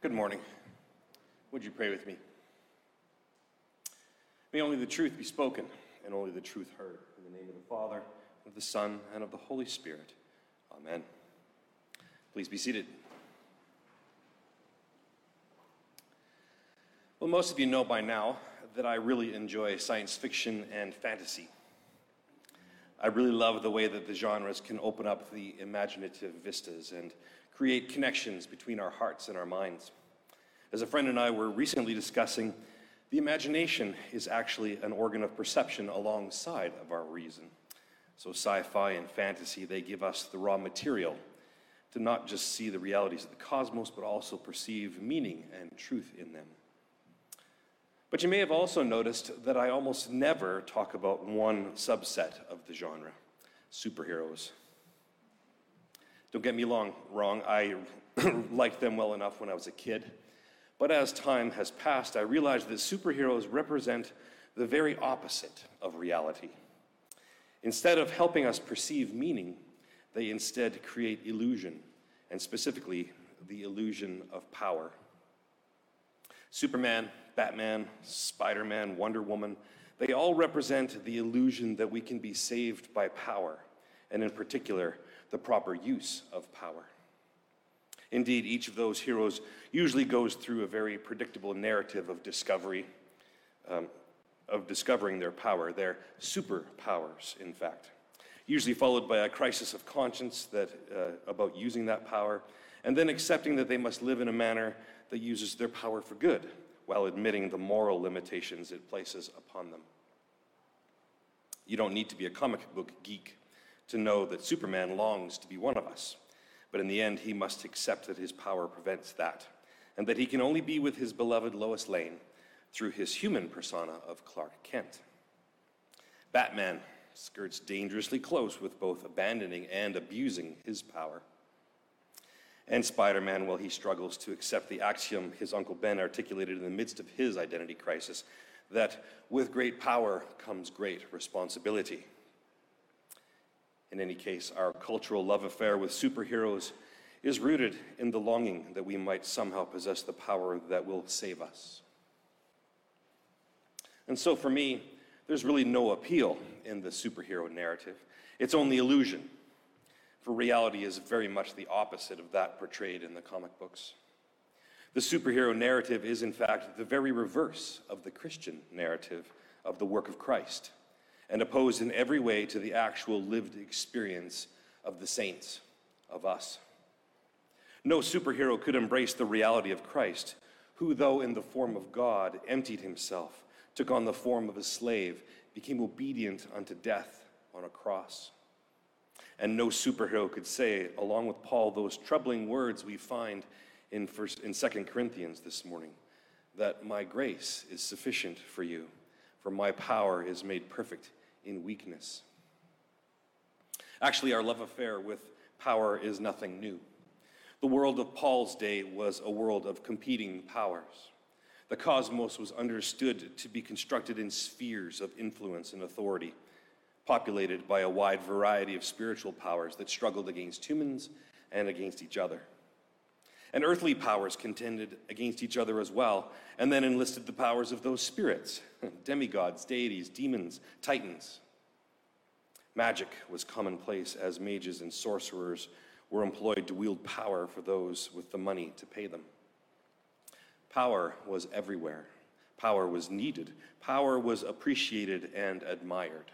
Good morning. Would you pray with me? May only the truth be spoken and only the truth heard. In the name of the Father, and of the Son, and of the Holy Spirit. Amen. Please be seated. Well, most of you know by now that I really enjoy science fiction and fantasy. I really love the way that the genres can open up the imaginative vistas and create connections between our hearts and our minds. As a friend and I were recently discussing, the imagination is actually an organ of perception alongside of our reason. So sci-fi and fantasy, they give us the raw material to not just see the realities of the cosmos, but also perceive meaning and truth in them. But you may have also noticed that I almost never talk about one subset of the genre, superheroes. Don't get me wrong, I liked them well enough when I was a kid. But as time has passed, I realized that superheroes represent the very opposite of reality. Instead of helping us perceive meaning, they instead create illusion, and specifically the illusion of power. Superman, Batman, Spider-Man, Wonder Woman, they all represent the illusion that we can be saved by power, and in particular, the proper use of power. Indeed, each of those heroes usually goes through a very predictable narrative of discovery, of discovering their power, their superpowers, in fact. Usually followed by a crisis of conscience about using that power, and then accepting that they must live in a manner that uses their power for good, while admitting the moral limitations it places upon them. You don't need to be a comic book geek to know that Superman longs to be one of us. But in the end, he must accept that his power prevents that, and that he can only be with his beloved Lois Lane through his human persona of Clark Kent. Batman skirts dangerously close with both abandoning and abusing his power. And Spider-Man, well, he struggles to accept the axiom his Uncle Ben articulated in the midst of his identity crisis, that with great power comes great responsibility. In any case, our cultural love affair with superheroes is rooted in the longing that we might somehow possess the power that will save us. And so for me, there's really no appeal in the superhero narrative. It's only illusion, for reality is very much the opposite of that portrayed in the comic books. The superhero narrative is, in fact, the very reverse of the Christian narrative of the work of Christ, and opposed in every way to the actual lived experience of the saints, of us. No superhero could embrace the reality of Christ, who, though in the form of God, emptied himself, took on the form of a slave, became obedient unto death on a cross. And no superhero could say, along with Paul, those troubling words we find in 2 Corinthians this morning, that my grace is sufficient for you, for my power is made perfect in weakness. Actually, our love affair with power is nothing new. The world of Paul's day was a world of competing powers. The cosmos was understood to be constructed in spheres of influence and authority, populated by a wide variety of spiritual powers that struggled against humans and against each other. And earthly powers contended against each other as well, and then enlisted the powers of those spirits, demigods, deities, demons, titans. Magic was commonplace as mages and sorcerers were employed to wield power for those with the money to pay them. Power was everywhere. Power was needed. Power was appreciated and admired.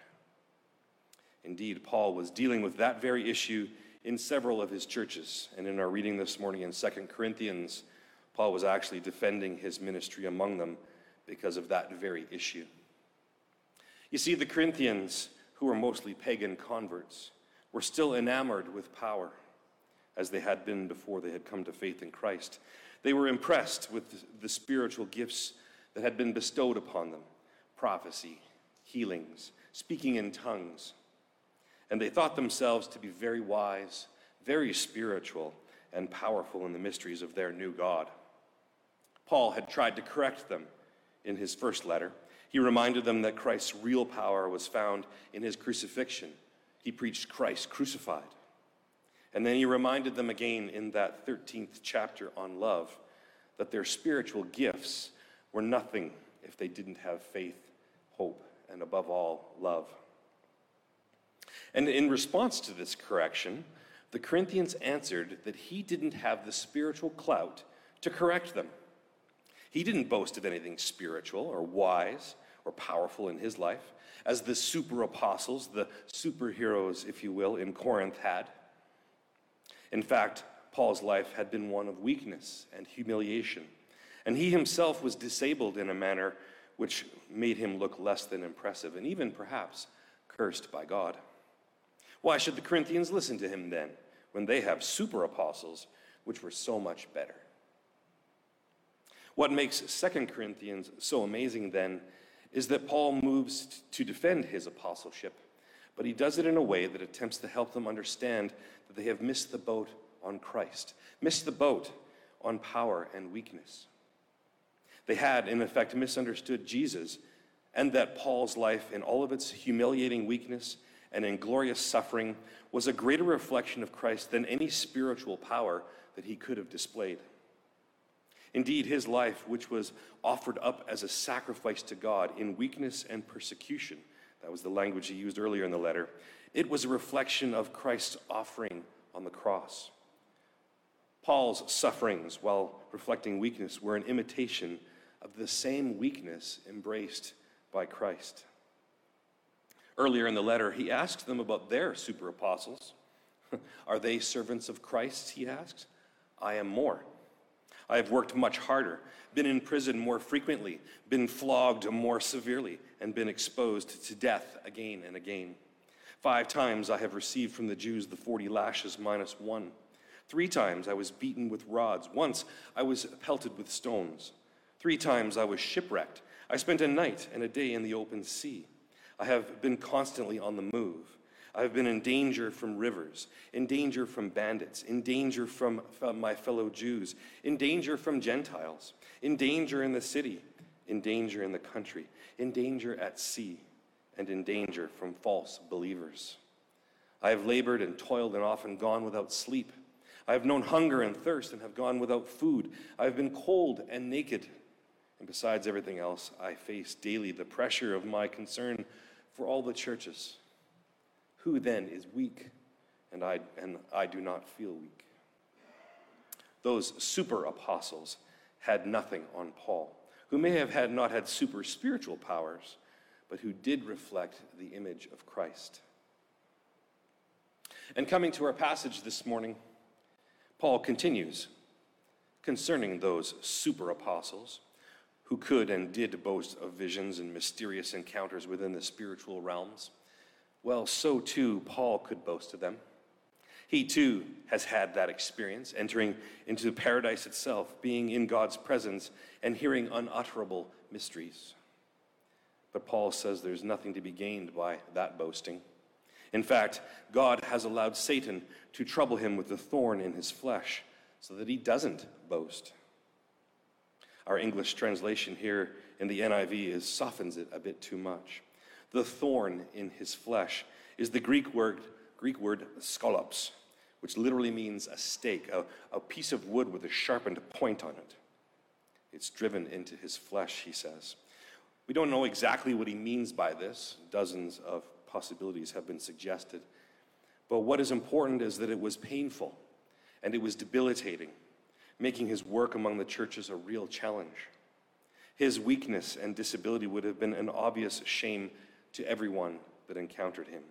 Indeed, Paul was dealing with that very issue in several of his churches, and in our reading this morning in 2 Corinthians, Paul was actually defending his ministry among them because of that very issue. You see, the Corinthians, who were mostly pagan converts, were still enamored with power, as they had been before they had come to faith in Christ. They were impressed with the spiritual gifts that had been bestowed upon them: prophecy, healings, speaking in tongues. And they thought themselves to be very wise, very spiritual, and powerful in the mysteries of their new God. Paul had tried to correct them in his first letter. He reminded them that Christ's real power was found in his crucifixion. He preached Christ crucified. And then he reminded them again in that 13th chapter on love that their spiritual gifts were nothing if they didn't have faith, hope, and above all, love. And in response to this correction, the Corinthians answered that he didn't have the spiritual clout to correct them. He didn't boast of anything spiritual or wise or powerful in his life, as the super apostles, the superheroes, if you will, in Corinth had. In fact, Paul's life had been one of weakness and humiliation, and he himself was disabled in a manner which made him look less than impressive, and even perhaps cursed by God. Why should the Corinthians listen to him then, when they have super apostles, which were so much better? What makes 2 Corinthians so amazing then is that Paul moves to defend his apostleship, but he does it in a way that attempts to help them understand that they have missed the boat on Christ, missed the boat on power and weakness. They had, in effect, misunderstood Jesus, and that Paul's life, in all of its humiliating weakness and in glorious suffering, was a greater reflection of Christ than any spiritual power that he could have displayed. Indeed, his life, which was offered up as a sacrifice to God in weakness and persecution, that was the language he used earlier in the letter, it was a reflection of Christ's offering on the cross. Paul's sufferings, while reflecting weakness, were an imitation of the same weakness embraced by Christ. Earlier in the letter, he asked them about their super apostles. Are they servants of Christ, he asks. I am more. I have worked much harder, been in prison more frequently, been flogged more severely, and been exposed to death again and again. 5 times I have received from the Jews the 40 lashes minus 1. 3 times I was beaten with rods. Once I was pelted with stones. 3 times I was shipwrecked. I spent a night and a day in the open sea. I have been constantly on the move. I have been in danger from rivers, in danger from bandits, in danger from my fellow Jews, in danger from Gentiles, in danger in the city, in danger in the country, in danger at sea, and in danger from false believers. I have labored and toiled and often gone without sleep. I have known hunger and thirst and have gone without food. I have been cold and naked. And besides everything else, I face daily the pressure of my concern for all the churches. Who then is weak? And I do not feel weak. Those super apostles had nothing on Paul, who may have not had super spiritual powers, but who did reflect the image of Christ. And coming to our passage this morning, Paul continues concerning those super apostles who could and did boast of visions and mysterious encounters within the spiritual realms. Well, so too Paul could boast of them. He too has had that experience, entering into paradise itself, being in God's presence and hearing unutterable mysteries. But Paul says there's nothing to be gained by that boasting. In fact, God has allowed Satan to trouble him with the thorn in his flesh so that he doesn't boast. Our English translation here in the NIV softens it a bit too much. The thorn in his flesh is the Greek word skolops, which literally means a stake, a piece of wood with a sharpened point on it. It's driven into his flesh, he says. We don't know exactly what he means by this. Dozens of possibilities have been suggested. But what is important is that it was painful and it was debilitating, making his work among the churches a real challenge. His weakness and disability would have been an obvious shame to everyone that encountered him.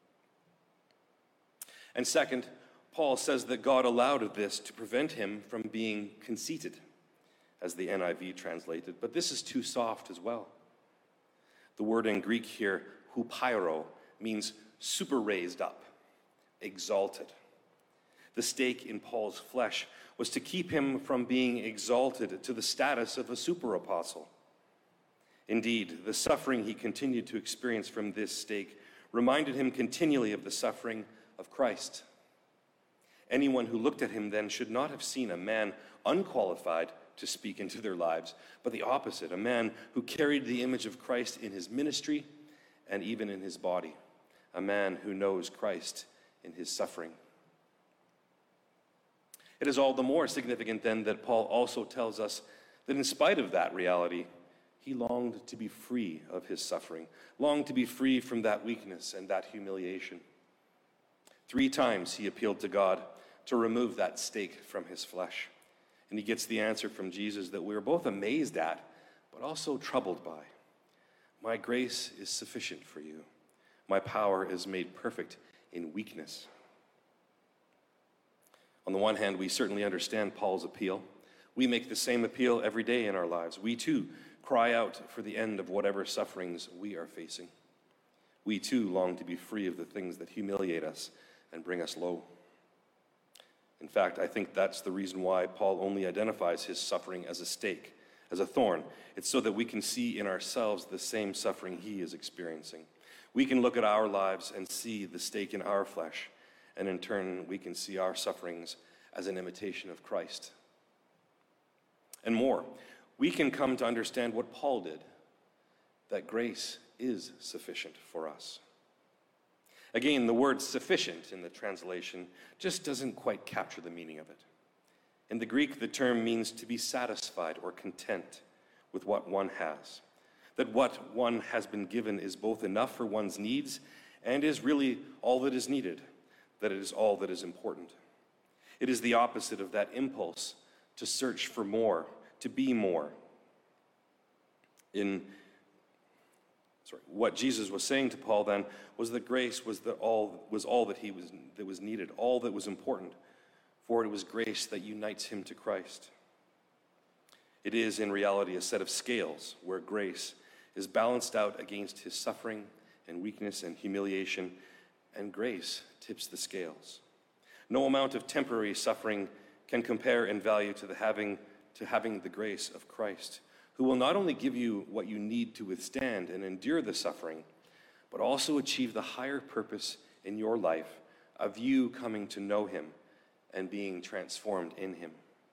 And second, Paul says that God allowed this to prevent him from being conceited, as the NIV translated, but this is too soft as well. The word in Greek here, hupairo, means super raised up, exalted. The stake in Paul's flesh was to keep him from being exalted to the status of a super apostle. Indeed, the suffering he continued to experience from this stake reminded him continually of the suffering of Christ. Anyone who looked at him then should not have seen a man unqualified to speak into their lives, but the opposite, a man who carried the image of Christ in his ministry and even in his body, a man who knows Christ in his suffering. It is all the more significant then that Paul also tells us that in spite of that reality, he longed to be free of his suffering, longed to be free from that weakness and that humiliation. 3 times he appealed to God to remove that stake from his flesh. And he gets the answer from Jesus that we are both amazed at, but also troubled by. My grace is sufficient for you. My power is made perfect in weakness. On the one hand, we certainly understand Paul's appeal. We make the same appeal every day in our lives. We too cry out for the end of whatever sufferings we are facing. We too long to be free of the things that humiliate us and bring us low. In fact, I think that's the reason why Paul only identifies his suffering as a stake, as a thorn. It's so that we can see in ourselves the same suffering he is experiencing. We can look at our lives and see the stake in our flesh, and in turn, we can see our sufferings as an imitation of Christ. And more, we can come to understand what Paul did, that grace is sufficient for us. Again, the word sufficient in the translation just doesn't quite capture the meaning of it. In the Greek, the term means to be satisfied or content with what one has. That what one has been given is both enough for one's needs and is really all that is needed, that it is all that is important. It is the opposite of that impulse to search for more, to be more. What Jesus was saying to Paul then was that grace was all that was needed, all that was important, for it was grace that unites him to Christ. It is in reality a set of scales where grace is balanced out against his suffering and weakness and humiliation, and grace tips the scales. No amount of temporary suffering can compare in value to having the grace of Christ, who will not only give you what you need to withstand and endure the suffering, but also achieve the higher purpose in your life of you coming to know him and being transformed in him.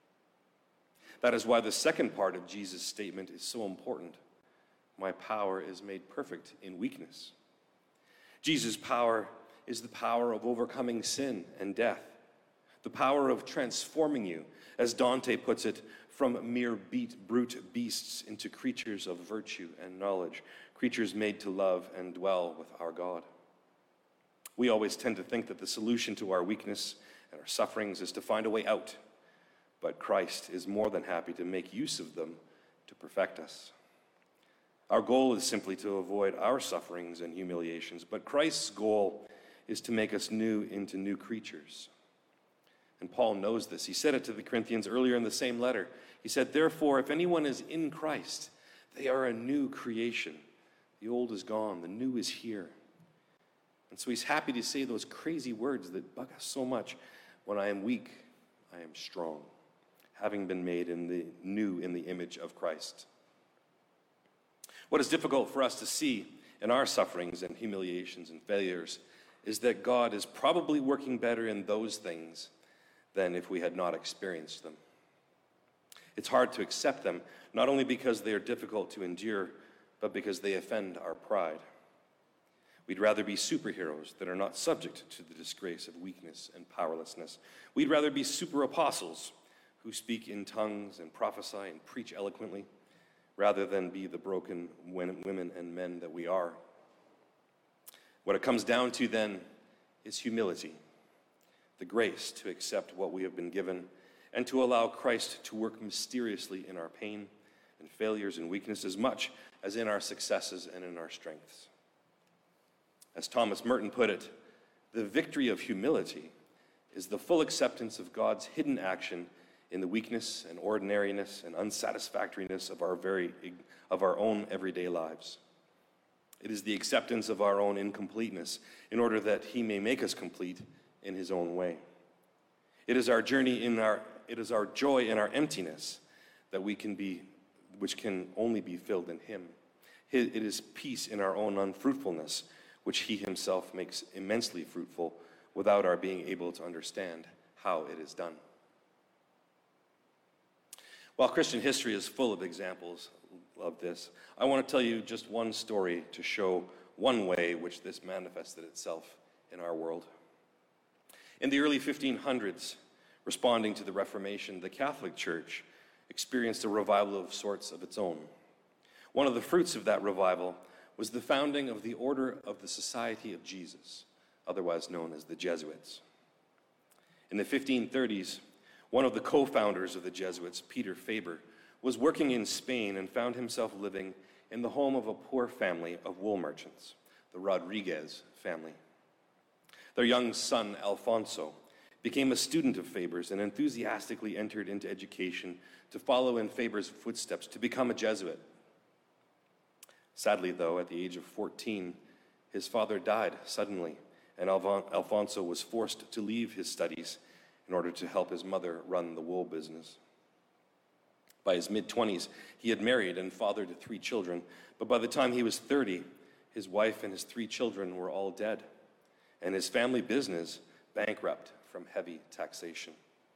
That is why the second part of Jesus' statement is so important. My power is made perfect in weakness. Jesus' power is the power of overcoming sin and death, the power of transforming you, as Dante puts it, from mere brute beasts into creatures of virtue and knowledge, creatures made to love and dwell with our God. We always tend to think that the solution to our weakness and our sufferings is to find a way out, but Christ is more than happy to make use of them to perfect us. Our goal is simply to avoid our sufferings and humiliations, but Christ's goal is to make us new into new creatures. And Paul knows this. He said it to the Corinthians earlier in the same letter. He said, therefore, if anyone is in Christ, they are a new creation. The old is gone, the new is here. And so he's happy to say those crazy words that bug us so much. When I am weak, I am strong, having been made new in the image of Christ. What is difficult for us to see in our sufferings and humiliations and failures is that God is probably working better in those things than if we had not experienced them. It's hard to accept them, not only because they are difficult to endure, but because they offend our pride. We'd rather be superheroes that are not subject to the disgrace of weakness and powerlessness. We'd rather be super apostles who speak in tongues and prophesy and preach eloquently, rather than be the broken women and men that we are. What it comes down to then is humility, the grace to accept what we have been given and to allow Christ to work mysteriously in our pain and failures and weakness as much as in our successes and in our strengths. As Thomas Merton put it, the victory of humility is the full acceptance of God's hidden action in the weakness and ordinariness and unsatisfactoriness of our own everyday lives. It is the acceptance of our own incompleteness in order that he may make us complete in his own way. It is our joy in our emptiness that which can only be filled in him. It is peace in our own unfruitfulness, which he himself makes immensely fruitful without our being able to understand how it is done. While Christian history is full of examples of this, I want to tell you just one story to show one way which this manifested itself in our world. In the early 1500s, Responding to the Reformation, the Catholic Church experienced a revival of sorts of its own. One of the fruits of that revival was the founding of the Order of the Society of Jesus, otherwise known as the Jesuits. In the 1530s, one of the co-founders of the Jesuits, Peter Faber, was working in Spain and found himself living in the home of a poor family of wool merchants, the Rodriguez family. Their young son, Alfonso, became a student of Faber's and enthusiastically entered into education to follow in Faber's footsteps to become a Jesuit. Sadly, though, at the age of 14, his father died suddenly, and Alfonso was forced to leave his studies in order to help his mother run the wool business. By his mid-20s, he had married and fathered 3 children, but by the time he was 30, his wife and his 3 children were all dead, and his family business bankrupt from heavy taxation.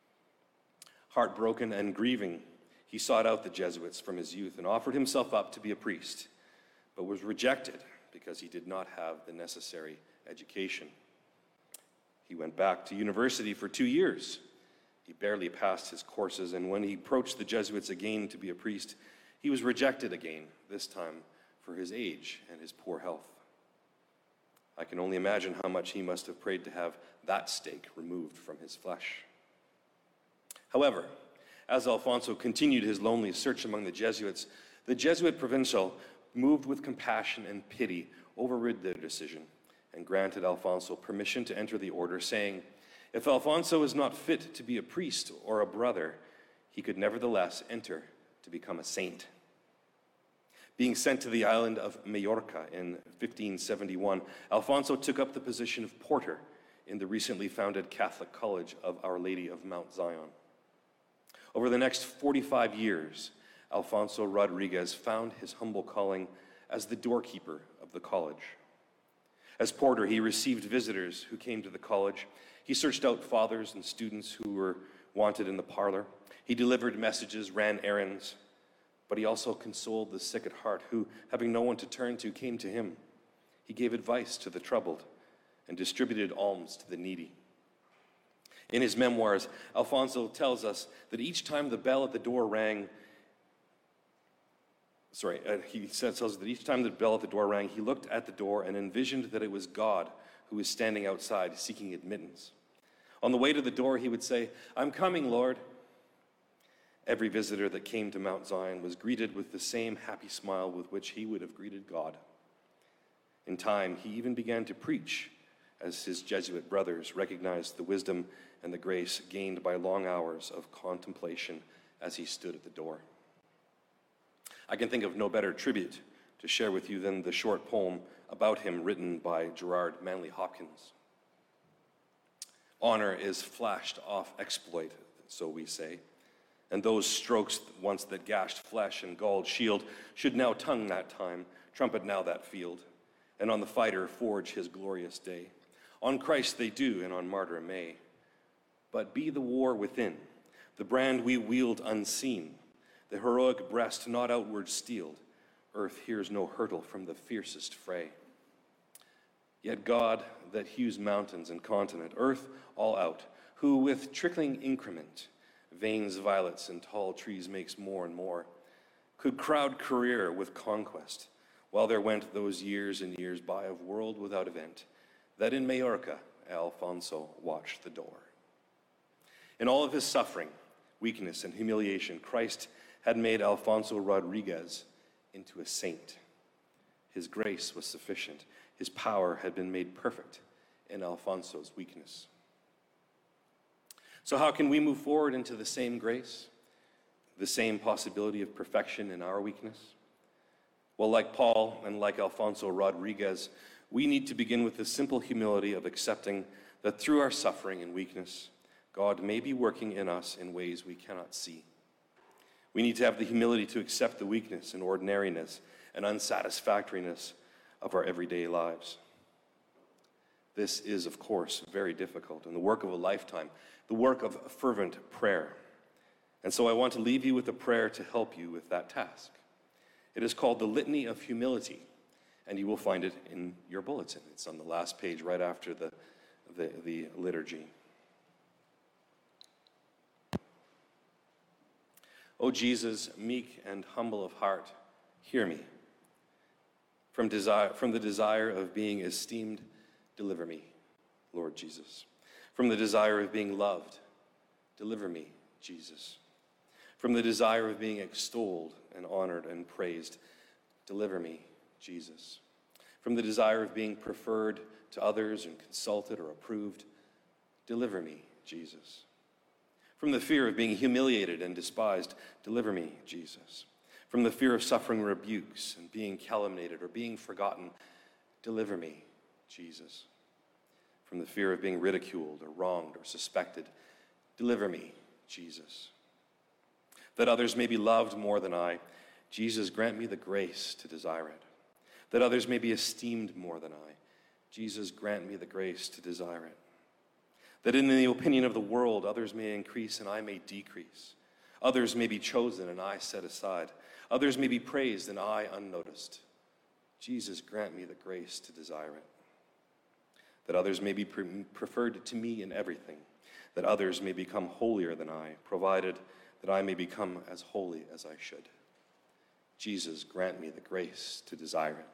Heartbroken and grieving, he sought out the Jesuits from his youth and offered himself up to be a priest, but was rejected because he did not have the necessary education. He went back to university for 2 years. He barely passed his courses, and when he approached the Jesuits again to be a priest, he was rejected again, this time for his age and his poor health. I can only imagine how much he must have prayed to have that stake removed from his flesh. However, as Alfonso continued his lonely search among the Jesuit provincial moved with compassion and pity, overrid their decision, and granted Alfonso permission to enter the order, saying, if Alfonso is not fit to be a priest or a brother, he could nevertheless enter to become a saint. Being sent to the island of Majorca in 1571, Alfonso took up the position of porter in the recently founded Catholic College of Our Lady of Mount Zion. Over the next 45 years, Alfonso Rodriguez found his humble calling as the doorkeeper of the college. As porter, he received visitors who came to the college. He searched out fathers and students who were wanted in the parlor. He delivered messages, ran errands, but he also consoled the sick at heart who, having no one to turn to, came to him. He gave advice to the troubled and distributed alms to the needy. In his memoirs, Alfonso tells us that each time the bell at the door rang, he tells us that each time the bell at the door rang, he looked at the door and envisioned that it was God who was standing outside seeking admittance. On the way to the door, he would say, I'm coming, Lord. Every visitor that came to Mount Zion was greeted with the same happy smile with which he would have greeted God. In time, he even began to preach, as his Jesuit brothers recognized the wisdom and the grace gained by long hours of contemplation as he stood at the door. I can think of no better tribute to share with you than the short poem about him written by Gerard Manley Hopkins. Honor is flashed off exploit, so we say, and those strokes once that gashed flesh and galled shield should now tongue that time, trumpet now that field, and on the fighter forge his glorious day. On Christ they do, and on martyr may. But be the war within, the brand we wield unseen, the heroic breast not outward steeled, earth hears no hurtle from the fiercest fray. Yet God that hews mountains and continent, earth all out, who with trickling increment veins violets and tall trees makes more and more, could crowd career with conquest, while there went those years and years by of world without event, that in Majorca Alfonso watched the door. In all of his suffering, weakness, and humiliation, Christ had made Alfonso Rodriguez into a saint. His grace was sufficient. His power had been made perfect in Alfonso's weakness. So how can we move forward into the same grace, the same possibility of perfection in our weakness? Well, like Paul and like Alfonso Rodriguez, we need to begin with the simple humility of accepting that through our suffering and weakness, God may be working in us in ways we cannot see. We need to have the humility to accept the weakness and ordinariness and unsatisfactoriness of our everyday lives. This is, of course, very difficult and the work of a lifetime, the work of fervent prayer. And so I want to leave you with a prayer to help you with that task. It is called the Litany of Humility, and you will find it in your bulletin. It's on the last page right after the liturgy. O Jesus, meek and humble of heart, hear me. From the desire of being esteemed, deliver me, Lord Jesus. From the desire of being loved, deliver me, Jesus. From the desire of being extolled and honored and praised, deliver me, Jesus. From the desire of being preferred to others and consulted or approved, deliver me, Jesus. From the fear of being humiliated and despised, deliver me, Jesus. From the fear of suffering rebukes and being calumniated or being forgotten, deliver me, Jesus. From the fear of being ridiculed or wronged or suspected, deliver me, Jesus. That others may be loved more than I, Jesus, grant me the grace to desire it. That others may be esteemed more than I, Jesus, grant me the grace to desire it. That in the opinion of the world, others may increase and I may decrease. Others may be chosen and I set aside. Others may be praised and I unnoticed. Jesus, grant me the grace to desire it. That others may be preferred to me in everything. That others may become holier than I, provided that I may become as holy as I should. Jesus, grant me the grace to desire it.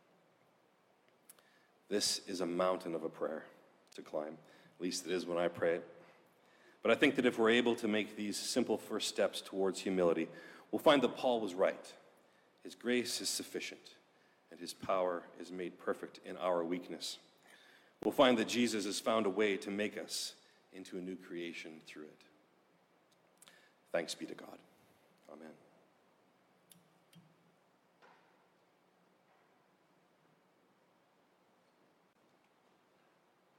This is a mountain of a prayer to climb. At least it is when I pray it. But I think that if we're able to make these simple first steps towards humility, we'll find that Paul was right. His grace is sufficient, and his power is made perfect in our weakness. We'll find that Jesus has found a way to make us into a new creation through it. Thanks be to God. Amen.